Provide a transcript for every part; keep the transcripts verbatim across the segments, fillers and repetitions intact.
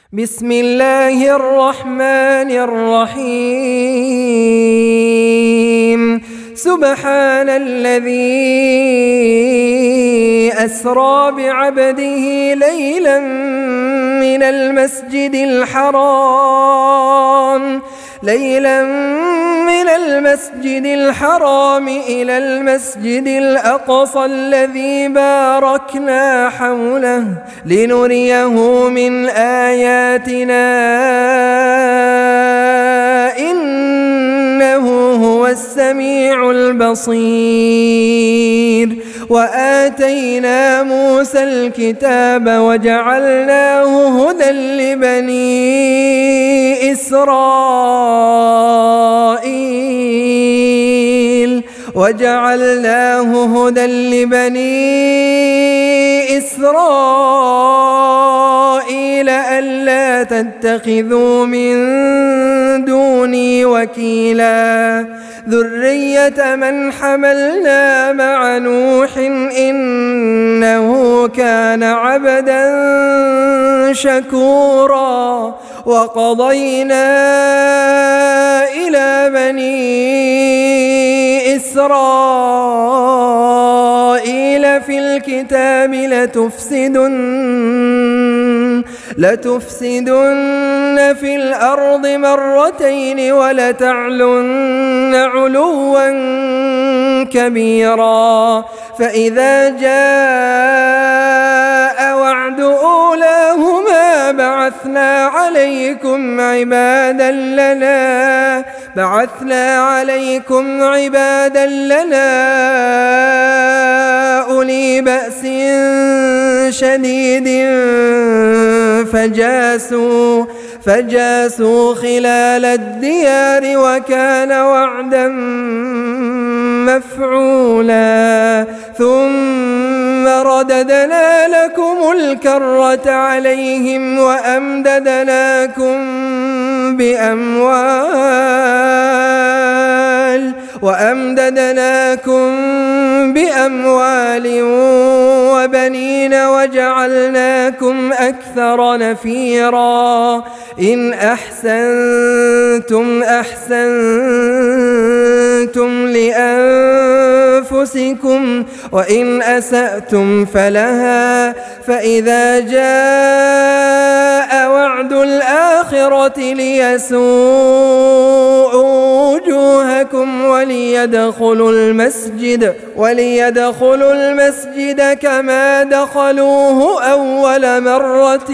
بسم الله الرحمن الرحيم سبحان الذي أسرى بعبده ليلا من المسجد الحرام ليلا من المسجد الحرام إلى المسجد الأقصى الذي باركنا حوله لنريه من آياتنا إنه هو السميع البصير. وآتينا موسى الكتاب وجعلناه هدى لبني إسرائيل وجعلناه هدى لبني إسرائيل ألا تتخذوا من دوني وكيلا ذرية من حملنا مع نوح إنه كان عبدا شكورا. وقضينا إلى بني إسرائيل في الكتاب لتفسدن لتفسدن في الأرض مرتين ولتعلن علوا كبيرا. فإذا جاء وعد أولاهما بعثنا عليكم عبادا لنا بعثنا عليكم عبادا لنا أولي بأس شديد فجاسوا فجاسوا خلال الديار وكان وعدا مفعولا. ثم رددنا لكم الكرة عليهم وأمددناكم بأموال وأمددناكم بأموال وبنين وجعلناكم أكثر نفيرا. إن أحسنتم أحسنتم لأنفسكم وإن أسأتم فلها. فإذا جاء وعد الآخرة ليسوءوا وجوهكم وليدخلوا المسجد وليدخلوا المسجد كما دخلوه أول مرة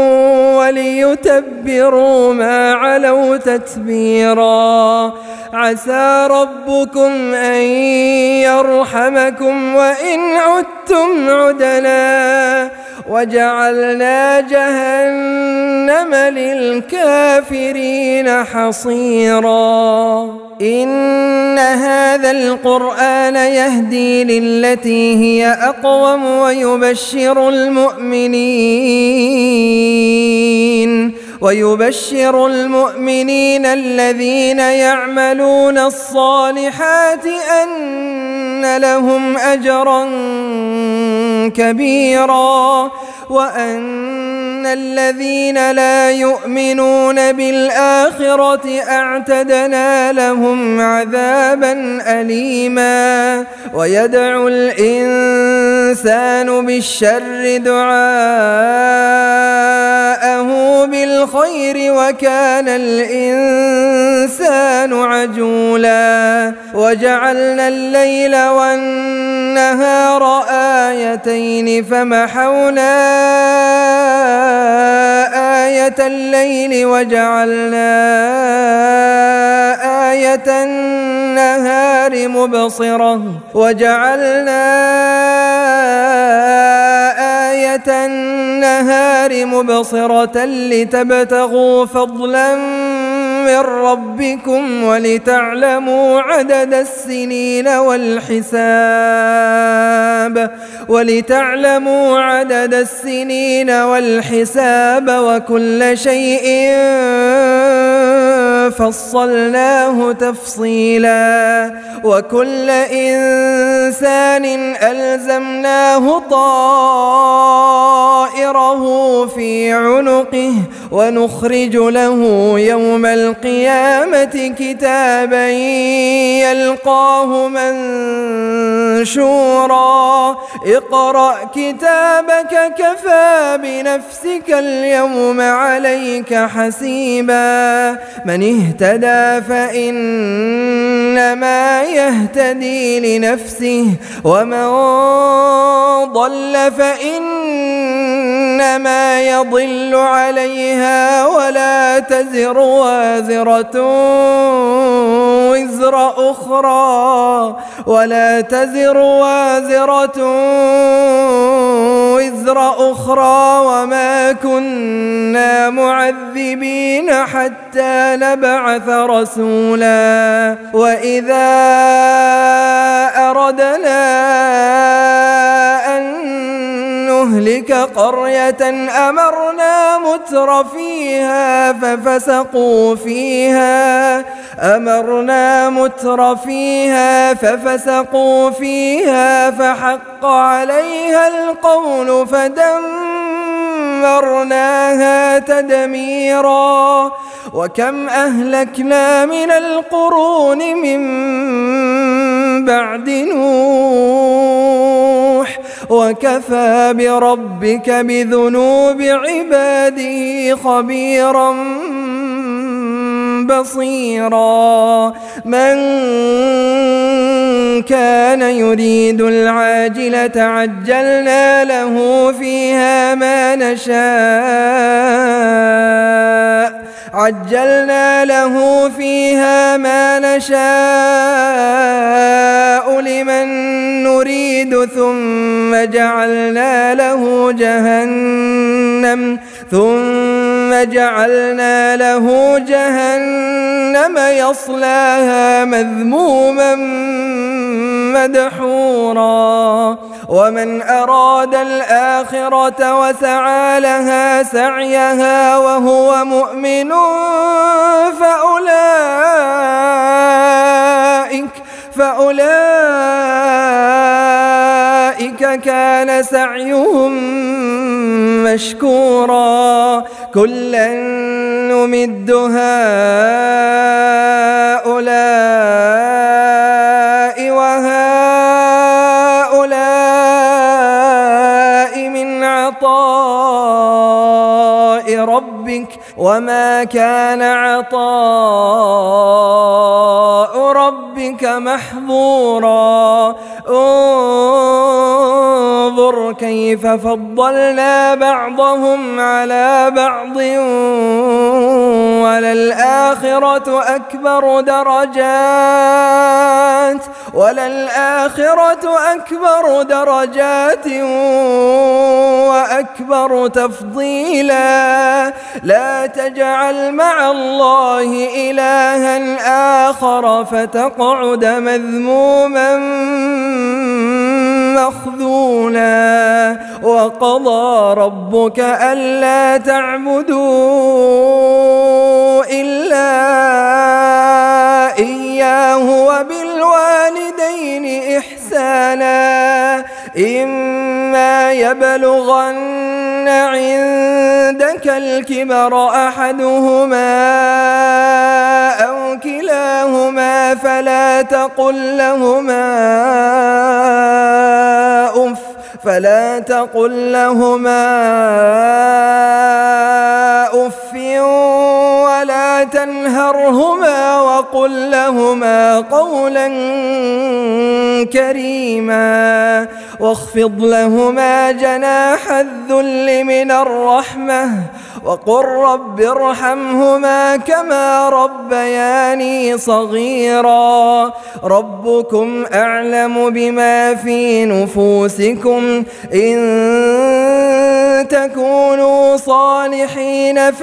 وليتبروا ما علوا تتبيرا. عسى ربكم أن يرحمكم وإن عدتم عدنا وجعلنا جهنم للكافرين حصيرا. إن هذا القرآن يهدي للتي هي أقوم ويبشر المؤمنين ويبشر المؤمنين الذين يعملون الصالحات أن لهم أجرا كبيرا وأن الذين لا يؤمنون بالآخرة أعتدنا لهم عذابا أليما. ويدعو الإنسان بالشر دعاءه بالخير وكان الإنسان عجولا. وجعلنا الليل والنهار آيتين فمحونا آية الليل وجعلنا آية النهار مبصرة وجعلنا آية النهار مبصرة لتبتغوا فضلا من ربكم ولتعلموا عدد السنين والحساب ولتعلموا عدد السنين والحساب وكل شيء فصلناه تفصيلا وكل إنسان ألزمناه طائره في عنقه ونخرج له يوم القيامة كتابا يلقاه منشورا اقرأ كتابك كفى بنفسك اليوم عليك حسيبا من اهتدى فإنما يهتدي لنفسه ومن ضل فإنما يضل عليها ولا تزر وازرة وزر أخرى ولا تزر وازرة وزر أخرى وما كنا معذبين حتى نبعث رسولا وإذا أردنا أن نهلك قرية أمرنا متر فيها ففسقوا فيها أمرنا متر فيها ففسقوا فيها فحق عليها القول فدمرناها تدميرا وكم أهلكنا من القرون من بعد نوح وكفى بربك بذنوب عباده خبيرا بصيرا من كان يريد العاجلة عجلنا له فيها ما نشاء عجلنا له فيها ما نشاء لمن نريد ثم جعلنا له جهنم ثم جعلنا له جهنم يصلاها مذموما مدحورا ومن أراد الآخرة وسعى لها سعيها وهو مؤمن فأولئك فأولئك كان سعيهم مشكورا كلا نمد هؤلاء وهؤلاء من عطاء ربك وما كان عطاء ربك محظورا انظر كيف فضلنا بعضهم على بعض وللآخرة أكبر درجات وللآخرة أكبر درجات وأكبر تفضيلا لا تجعل مع الله إلها آخر فتقعد مذموما مخذولا وقضى ربك ألا تعبدوا إلا إياه وبالوالدين إحسانا إما يبلغن عندك الكبر أحدهما أو كلاهما فلا تقل لهما أف فلا تقل لهما أف ولا تنهرهما وقل لهما قولا كريما واخفض لهما جناح الذل من الرحمة وقل رب ارحمهما كما ربياني صغيرا ربكم أعلم بما في نفوسكم إن تكونوا صالحين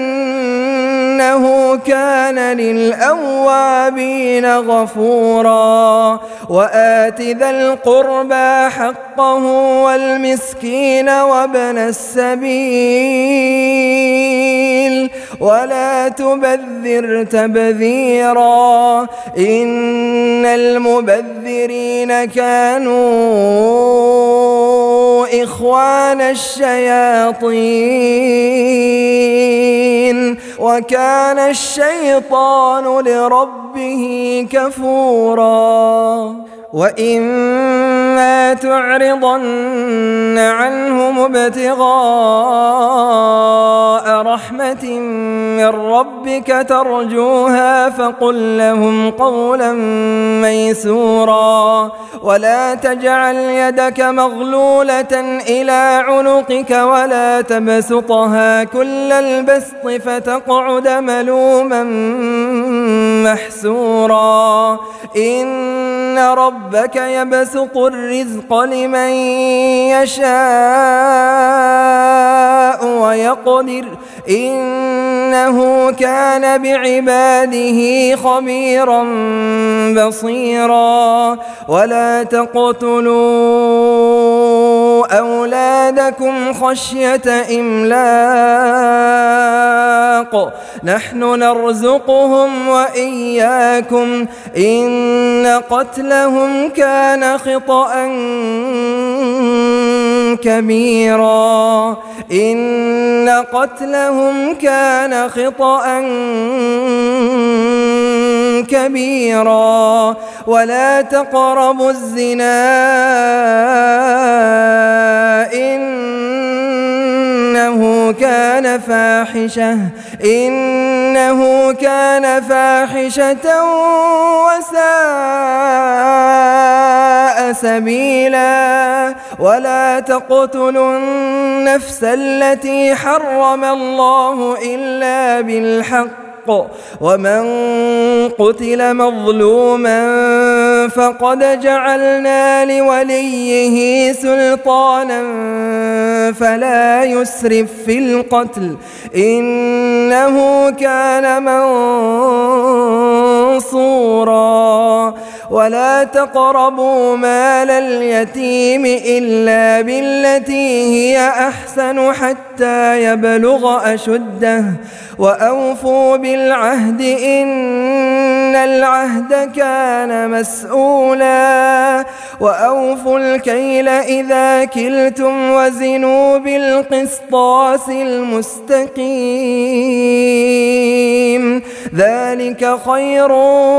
فإنه كان للأوابين غفورا وآت ذا القربى حقه والمسكين وابن السبيل ولا تبذر تبذيرا إن المبذرين كانوا إخوان الشياطين وكان الشيطان لربه كفورا وإما تعرضن عنهم ابتغاء رحمة من ربك ترجوها فقل لهم قولا ميسورا ولا تجعل يدك مغلولة إلى عنقك ولا تبسطها كل البسط فتقعد ملوما محسورا إن ربك يبسط الرزق لمن يشاء ويقدر إنه كان بعباده خبيرا بصيرا ولا تقتلوا أولادكم خشية إملاق نحن نرزقهم وإياكم إن قتلهم كان خطأ كبيرا إن قتلهم كان خطأ كبيرا ولا تقربوا الزنا إنه كان فاحشة إنه كان فاحشة وساء سبيلا ولا تقتلوا النفس التي حرم الله إلا بالحق ومن قتل مظلوما فقد جعلنا لوليه سلطانا فلا يسرف في القتل إنه كان منصورا ولا تقربوا مال اليتيم إلا بالتي هي أحسن حتى يبلغ أشده وأوفوا بالعهد إن العهد كان مسؤولا وأوفوا الكيل إذا كلتم وزنوا بالقسطاس المستقيم ذلك خير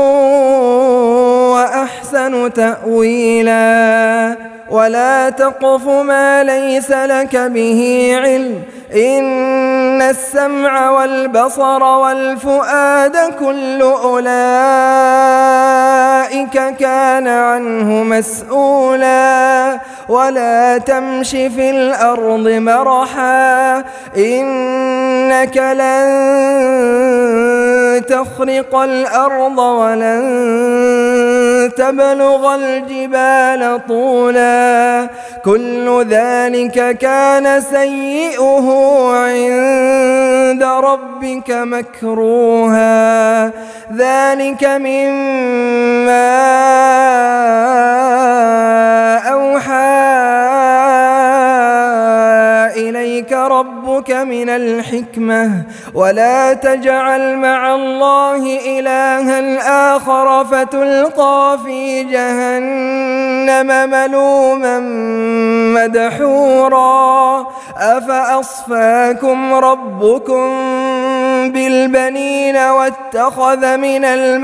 وأحسن تأويلا ولا تقف ما ليس لك به علم إن السمع والبصر والفؤاد كل أولئك كان عنه مسؤولا ولا تمش في الأرض مرحا إنك لن تخرق الأرض ولن تبلغ الجبال طولا كل ذلك كان سيئه عند ربك مكروها ذلك مما أوحى إليك ربك من الحكمة ولا تجعل مع الله إلها آخر فتلقى في جهنم ملوما مدحورا أفأصفاكم ربكم بالبنين واتخذ من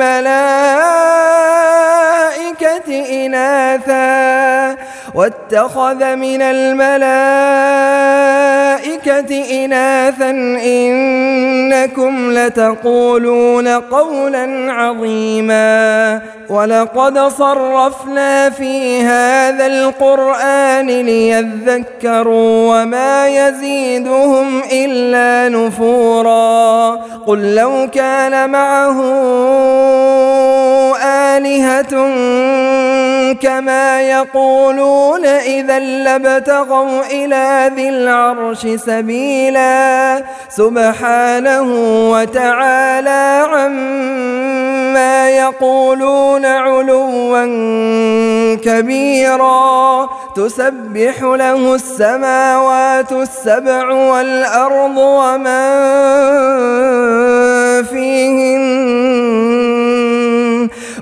الملائكة إناثا واتخذ من الملائكة إناثا إنكم لتقولون قولا عظيما ولقد صرفنا في هذا القرآن ليذكروا وما يزيدهم إلا نفورا قل لو كان معه آلهة كما يقولون إذا لابتغوا إلى ذي العرش سبيلا سبحانه وتعالى عما يقولون علوا كبيرا تسبح له السماوات السبع والأرض ومن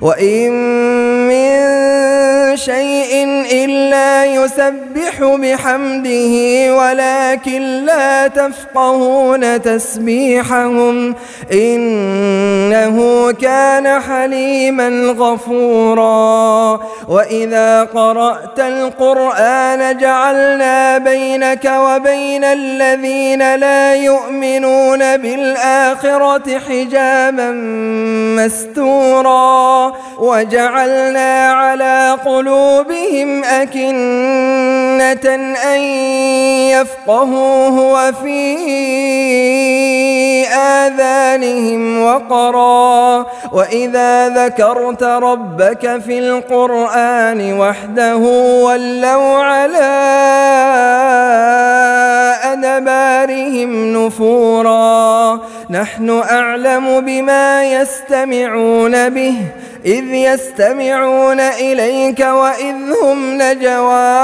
وإن من شيء إلا يسبح بحمده ولكن لا تفقهون تسبيحهم إنه كان حليما غفورا وإذا قرأت القرآن جعلنا بينك وبين الذين لا يؤمنون بالآخرة حجابا مستورا وجعلنا على قلوبهم أكنة أن يفقهوه وفي آذانهم وقرا وإذا ذكرت ربك في القرآن وحده ولوا على أدبارهم نفورا نحن أعلم بما يستمعون به إذ يستمعون إليك وإذ هم نجوى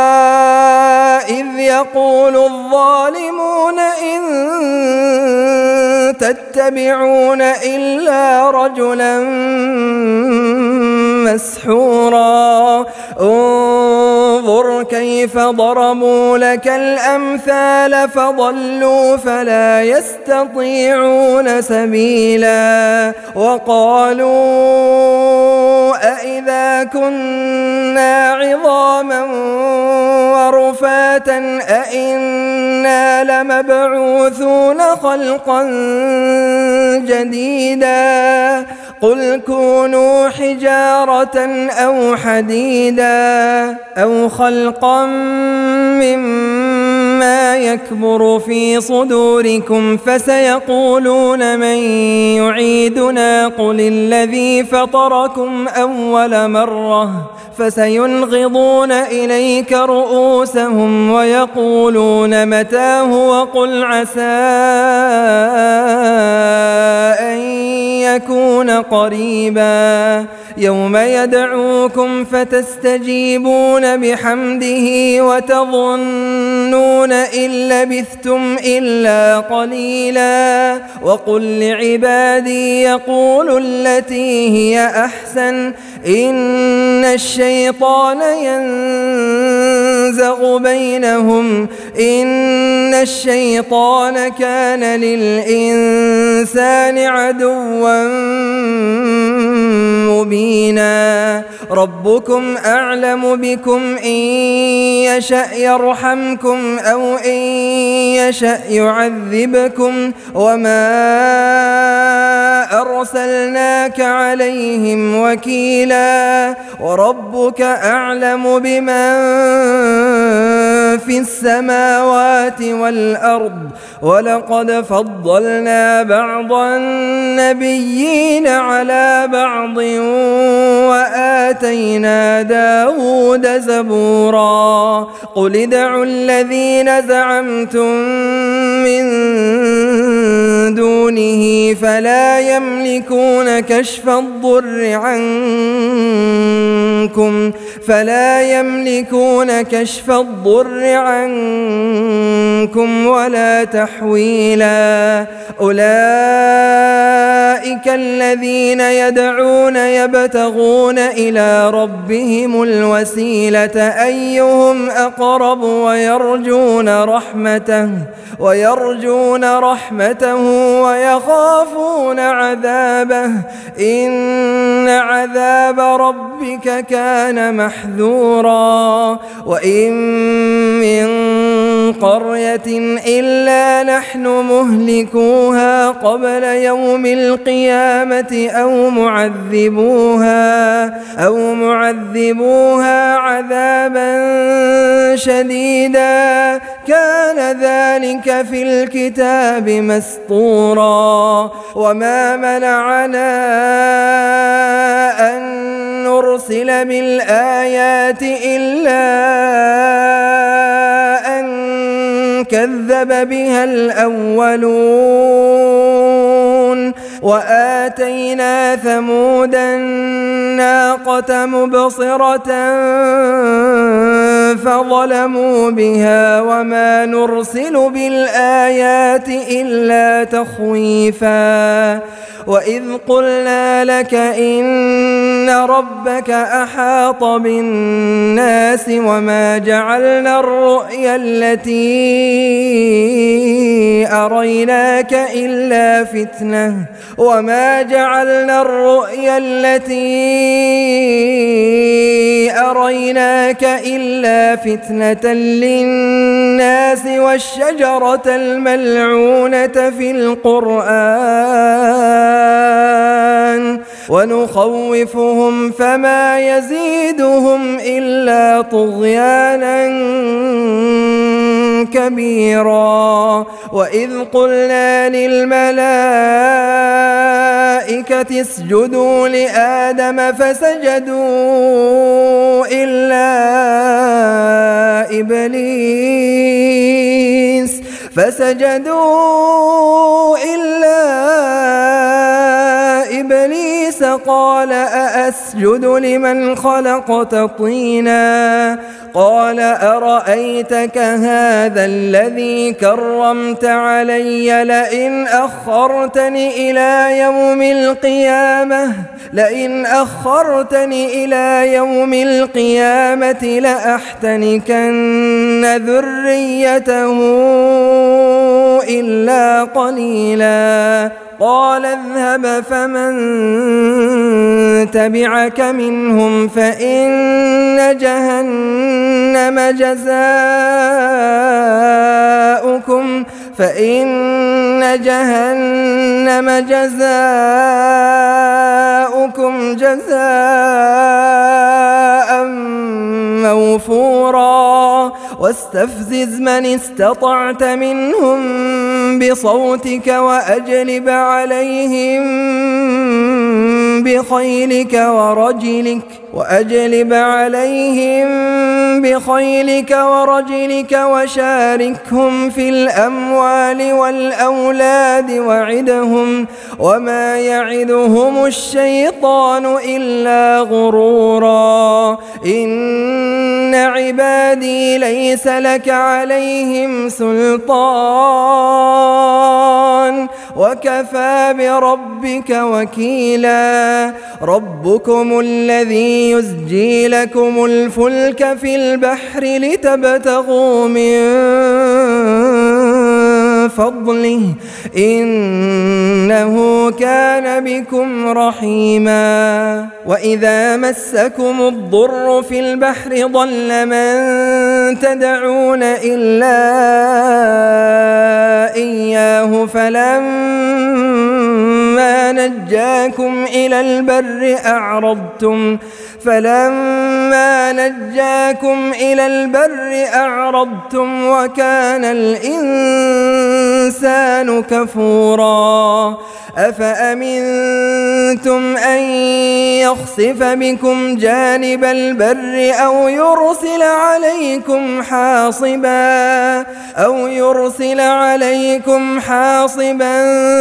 إذ يقول الظالمون إن تتبعون إلا رجلا مسحورا انظر كيف ضربوا لك الأمثال فضلوا فلا يستطيعون سبيلا وقالوا أإذا كنا عظاما ورفاتا أإنا لمبعوثون خلقا جديدا قل كونوا حجارة أو حديدا أو خلقا مما يكبر في صدوركم فسيقولون من يعيدنا قل الذي فطركم أول مرة فسينغضون إليك رؤوسهم ويقولون متاه وقل عسى أن يكون قريبا يوم يدعوكم فتستجيبون بحمده وتظنون إن لبثتم إلا قليلا وقل لعبادي يقولوا التي هي أحسن إن الشيطان ينزغ بينهم إن الشيطان كان للإنسان عدوا مبينا ربكم أعلم بكم إن يشأ يرحمكم أو إن يشأ يعذبكم وما أرسلناك عليهم وكيلا وربك أعلم بمن في السماوات والأرض ولقد فضلنا بعض النبيين على بعض وآتينا داود زبورا قل ادعوا الذين زعمتم من دونه فلا يملكون كشف الضر عنكم فلا يملكون كشف الضر عنكم ولا تحويلا أولئك الذين يدعون يبتغون إلى ربهم الوسيلة أيهم أقرب ويرجون رحمته ويرجون رحمته ويخافون عذابه إن عذاب ربك كان محذورا وإن من قرية إلا نحن مهلكوها قبل يوم القيامة أو معذبوها أو معذبوها عذابا شديدا كان ذلك في الكتاب مسطورا وما منعنا أن نرسل بالآيات إلا أن كذب بها الأولون وآتينا ثمود الناقة مبصرة فظلموا بها وما نرسل بالآيات إلا تخويفا وإذ قلنا لك إن ربك أحاط بالناس وما جعلنا الرؤيا التي أريناك إلا فتنة وما جعلنا الرؤيا التي أريناك إلا فتنة للناس والشجرة الملعونة في القرآن ونخوفهم فما يزيدهم إلا طغيانا كبيرا. وإذ قلنا للملائكة اسجدوا لآدم فسجدوا إلا إبليس فسجدوا إلا إبليس قال أأسجد لمن خلقت طينا قال أرأيتك هذا الذي كرمت علي لئن أخرتني إلى يوم القيامة لئن أخرتني إلى يوم القيامة لأحتنكن ذريته إلا قليلا. قال اذهب فمن تبعك منهم فإن جهنم جزاؤكم فإن جهنم جزاؤكم جزاء موفورا. واستفزز من استطعت منهم بصوتك وأجلب عليهم بخيلك ورجلك وأجلب عليهم بخيلك ورجلك وشاركهم في الأموال والأولاد وعدهم وما يعدهم الشيطان إلا غرورا. إن عبادي ليس لك عليهم سلطان وكفى بربك وكيلا. ربكم الذي يزجي لكم الفلك في البحر لتبتغوا من فضله إنه كان بكم رحيما. وإذا مسكم الضر في البحر ضل من تدعون إلا إياه فلما نجاكم إلى البر أعرضتم فلما نجاكم إلى البر أعرضتم وكان الإنسان كفورا. أفأمنتم أن يخسف بكم جانب البر أو يرسل عليكم حاصبا أو يرسل عليكم حاصبا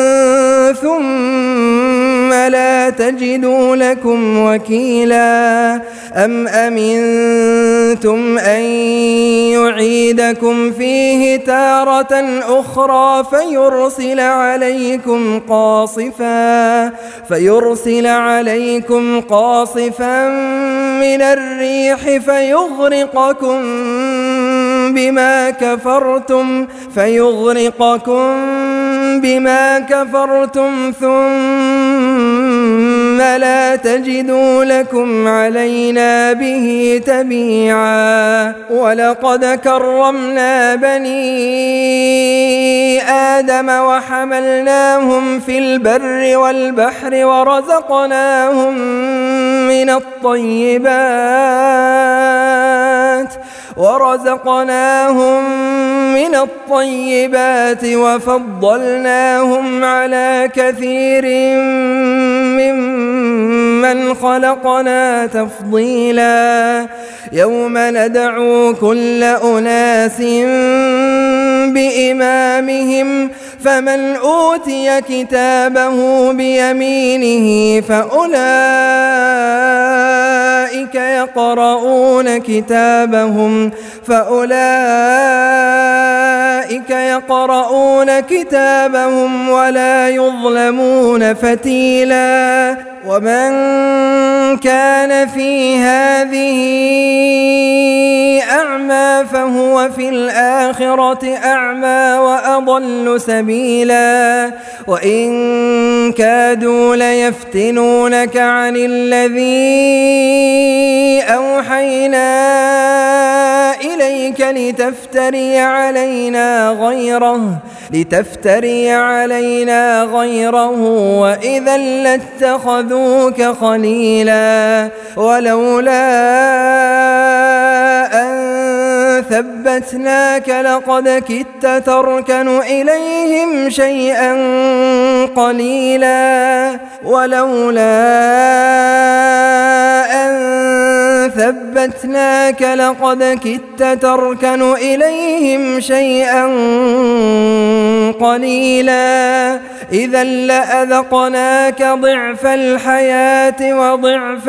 ثم لا تجدوا لكم وكيلا. أم أمنتم أن يعيدكم فيه تارة أخرى فيرسل عليكم قاصفا فيرسل عليكم قاصفا من الريح فيغرقكم بما كفرتم فيغرقكم بما كفرتم ثم لا تجدوا لكم علينا به تبيعا. ولقد كرمنا بني آدم وحملناهم في البر والبحر ورزقناهم من الطيبات ورزقناهم من الطيبات وفضلناهم على كثير ممن خلقنا تفضيلا. يوم ندعو كل أناس بإمامهم فمن أوتي كتابه بيمينه فأولئك فأولئك يقرؤون كتابهم فأولئك يقرؤون كتابهم ولا يظلمون فتيلا ومن كان في هذه أعمى فهو في الآخرة أعمى وأضل سبيلا وإن كادوا ليفتنونك عن الذي أوحينا إليك لتفتري علينا غيره لتفتري علينا غيره وإذا لاتخذوك خليلا ولولا أن ثبتناك لقد كدت تركن إليهم شيئا قليلا ولولا أن ثبتناك لقد كدت تركن إليهم شيئا قليلا إذا لأذقناك ضعف الحياة وضعف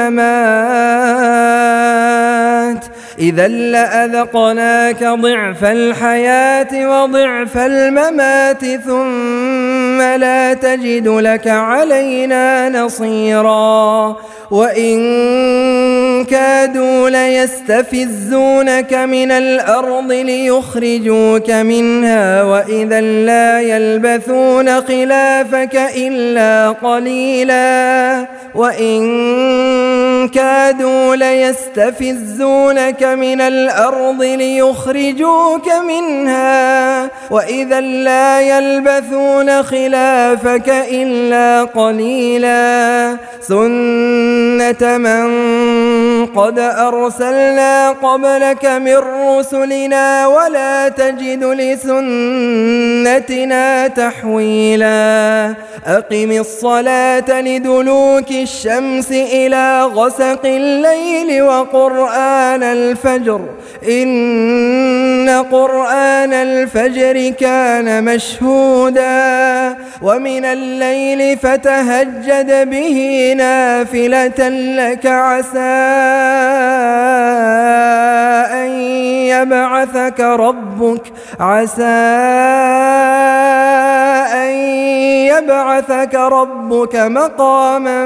الممات إذا لأذقناك ضعف الحياة وضعف الممات ثم لا تجد لك علينا نصيرا وإن كادوا ليستفزونك من الأرض ليخرجوك منها وإذا لا يلبثون خلافك إلا قليلا وإن كادوا ليستفزونك من الأرض ليخرجوك منها وإذا لا يلبثون خلافك إلا قليلا سنة من قد أرسلنا قبلك من رسلنا ولا تجد لسنتنا تحويلا أقم الصلاة لدلوك الشمس إلى غسق الليل وقرآن الفجر إن قرآن الفجر كان مشهودا ومن الليل فتهجد به نافلة لك عسى أن يبعثك ربك عسى أن يبعثك ربك مقاما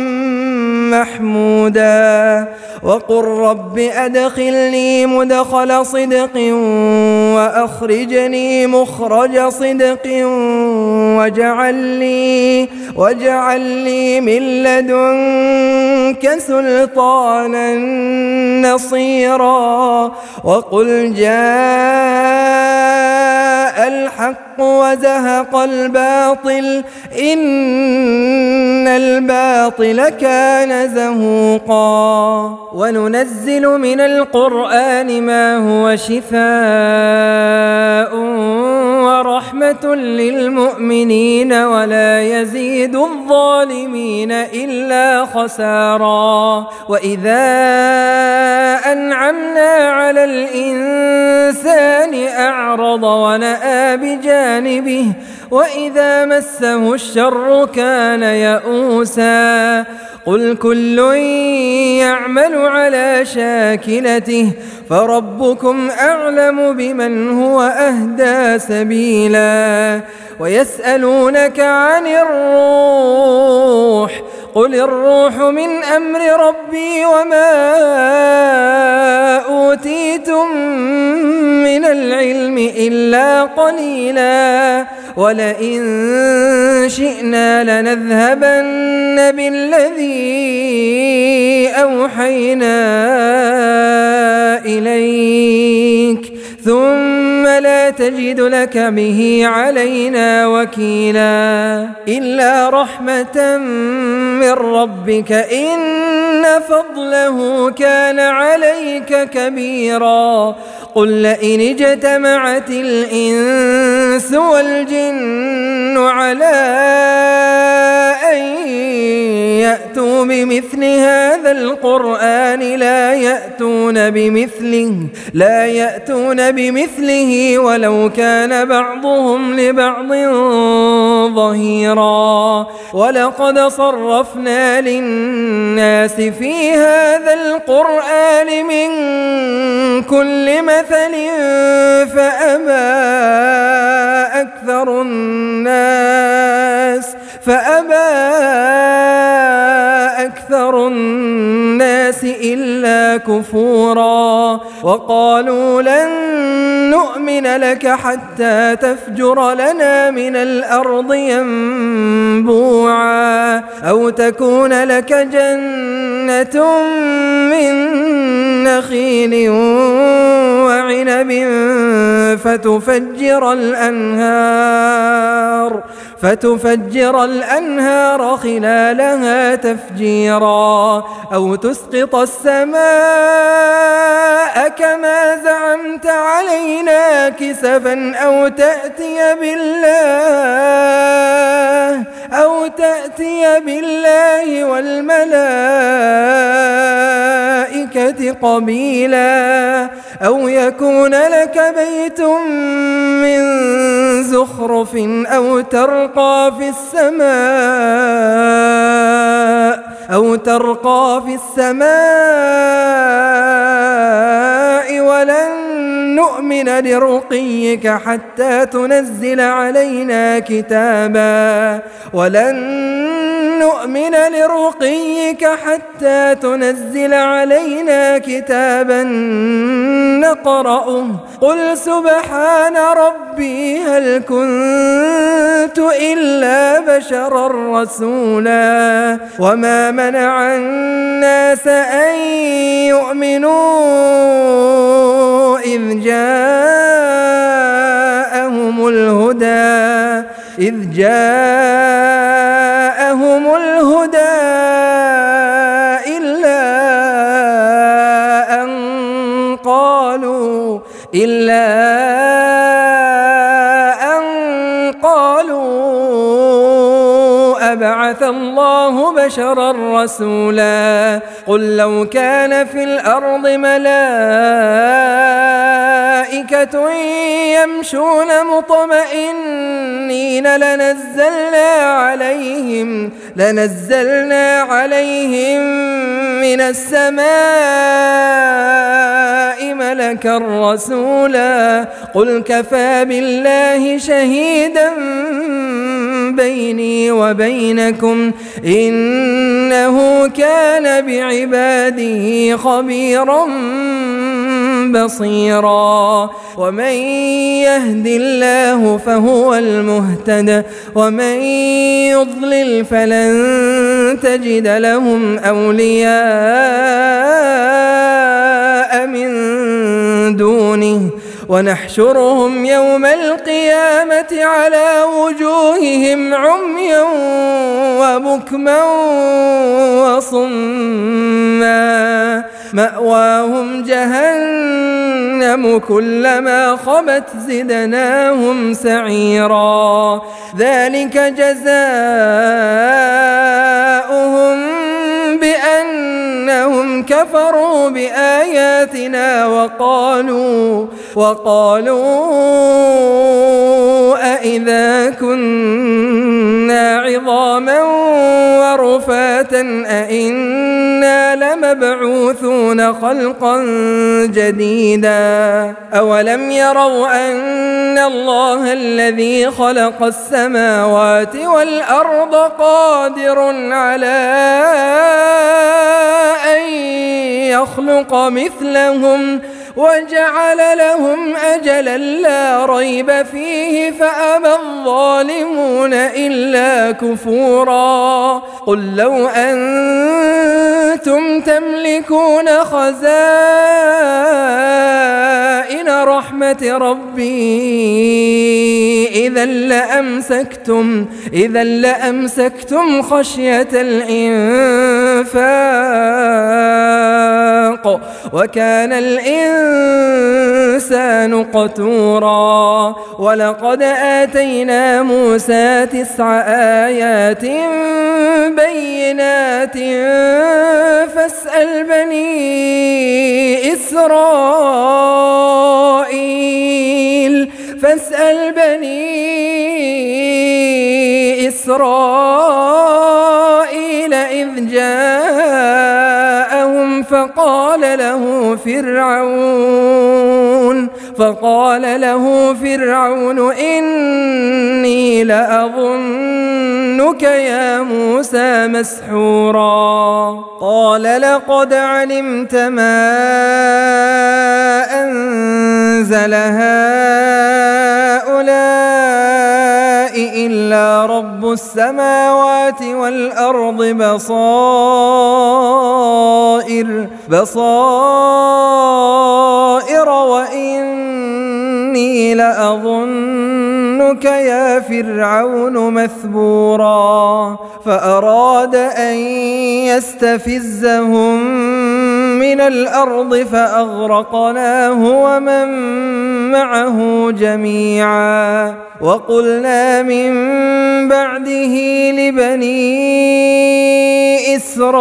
محمودا وقل رب أدخلني مدخل صدق وأخرجني مخرج صدق واجعل لي واجعل لي من لدنك سلطانا نصيرا وقل جاء الحق وزهق الباطل إن الباطل كان زهوقا وننزل من القرآن ما هو شفاء ورحمة للمؤمنين ولا يزيد الظالمين إلا خسارا وإذا أنعمنا على الإنسان أعرض ونأى بجانبه وإذا مسه الشر كان يئوسا قل كل يعمل على شاكلته فربكم أعلم بمن هو أهدى سبيلا ويسألونك عن الروح قل الروح من أمر ربي وما أوتيتم من العلم إلا قليلا ولئن شئنا لنذهبن بالذي أوحينا إليك ثم لا تجد لك به علينا وكيلا إلا رحمة من ربك إن فضله كان عليك كبيرا قل لئن اجتمعت الإنس والجن على أن يأتوا بمثل هذا القرآن لا يأتون بمثله لا يأتون بمثله ولو كان بعضهم لبعض ظهيرا ولقد صرفنا للناس في هذا القرآن من كل مثل فأبى أكثر الناس فأبى أكثر الناس إلا كفورا وقالوا لن نؤمن لك حتى تفجر لنا من الأرض ينبوعا أو تكون لك جنة من نخيل وعنب فتفجر الأنهار فتفجر الأنهار خلالها تفجيرا أو تسقط السماء كما زعمت علينا كسفا أو تأتي بالله أو تأتي بالله والملائكة قبيلا أو يكون لك بيت من زخرف أو ترقى في السماء أو ترقى في السماء ولن نؤمن لرقيك حتى تنزل علينا كتابا ولن نؤمن لرقيك حتى تنزل علينا كتابا نقرأه قل سبحان ربي هل كنت إلا بشرا رسولا وما منع الناس أن يؤمنوا إذ جاءهم الهدى إذ جاءهم الهدى إلا أن قالوا إلا أن قالوا أبعث الله بشرا رسولا قل لو كان في الأرض ملائكة يمشون مطمئنين لنزلنا عليهم لنزلنا عليهم من السماء ملكا رسولا قل كفى بالله شهيدا بيني وبينكم إنه كان بعباده خبيرا بصيرا ومن يهد الله فهو المهتد ومن يضلل فلن تجد لهم أولياء من دونه ونحشرهم يوم القيامة على وجوههم عميا وبكما وصما مأواهم جهنم كلما خبت زدناهم سعيرا ذلك جزاؤهم بأنهم كفروا بآياتنا وقالوا وقالوا أإذا كنا عظاما ورفاتا أإنا لمبعوثون خلقا جديدا أولم يروا أن الله الذي خلق السماوات والأرض قادر على أن يخلق مثلهم وجعل لهم أجلا لا ريب فيه فأبى الظالمون إلا كفورا قل لو أنتم تملكون خزائن رحمة ربي إذا لأمسكتم إذا لأمسكتم خشية الإنفاق وكان الإنسان قتورا ولقد آتينا موسى تسع آيات بينات فاسأل بني إسرائيل فاسأل بني إسرائيل إذ جاءهم فقال له فرعون فقال له فرعون إني لأظنك يا موسى مسحورا قال لقد علمت ما أنزل هؤلاء إلا رب السماوات والأرض بصائر بصائر وإني لأظنك يا فرعون مثبورا فأراد أن يستفزهم من الأرض فأغرقناه ومن معه جميعا وقلنا من بعده لبني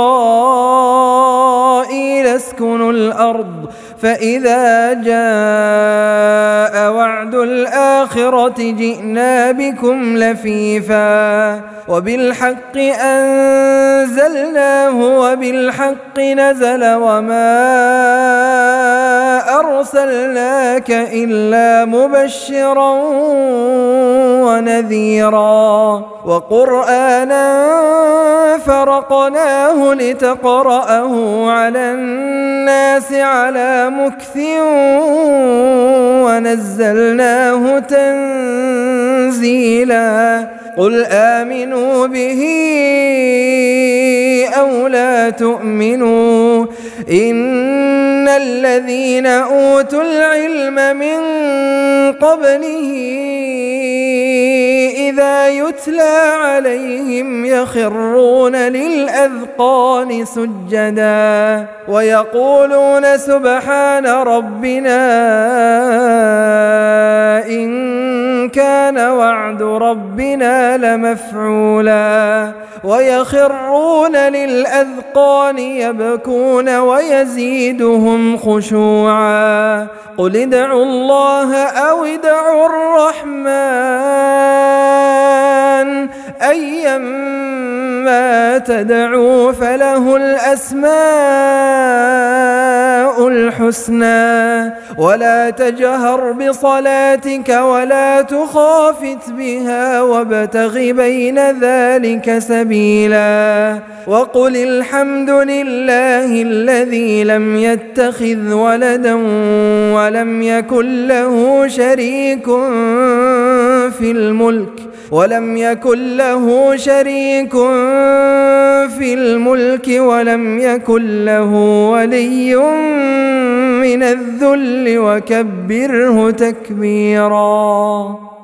إسرائيل اسكنوا الأرض فإذا جاء وعد الآخرة جئنا بكم لفيفا وبالحق أنزلناه وبالحق نزل وما أرسلناك إلا مبشرا ونذيرا وقرآنا فرقناه لتقرأه على الناس على مكث ونزلناه تنزيلا قل آمنوا به أو لا تؤمنوا إن الذين أوتوا العلم من قبله إذا يتلى عليهم يخرون للأذقان سجدا ويقولون سبحان ربنا إن كان وعد ربنا لمفعولا ويخرون للأذقان يبكون ويزيدهم خشوعا قل ادعوا الله أو ادعوا الرحمن أيما تدعوا فله الأسماء الحسنى ولا تجهر بصلاتك ولا تخافت بها وابتغ بين ذلك سبيلا وقل الحمد لله الذي لم يتخذ ولدا ولم يكن له شريك في الملك ولم يكن له شريك في الملك ولم يكن له ولي من الذل وكبره تكبيرا.